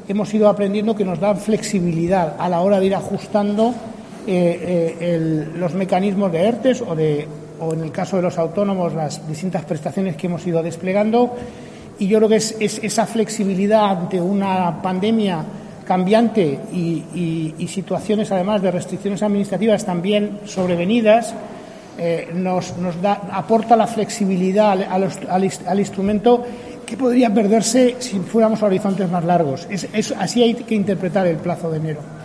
hemos ido aprendiendo que nos dan flexibilidad a la hora de ir ajustando los mecanismos de ERTEs o en el caso de los autónomos las distintas prestaciones que hemos ido desplegando. Y yo creo que es esa flexibilidad ante una pandemia cambiante y situaciones además de restricciones administrativas también sobrevenidas, aporta la flexibilidad al instrumento que podría perderse si fuéramos a horizontes más largos. Así hay que interpretar el plazo de enero.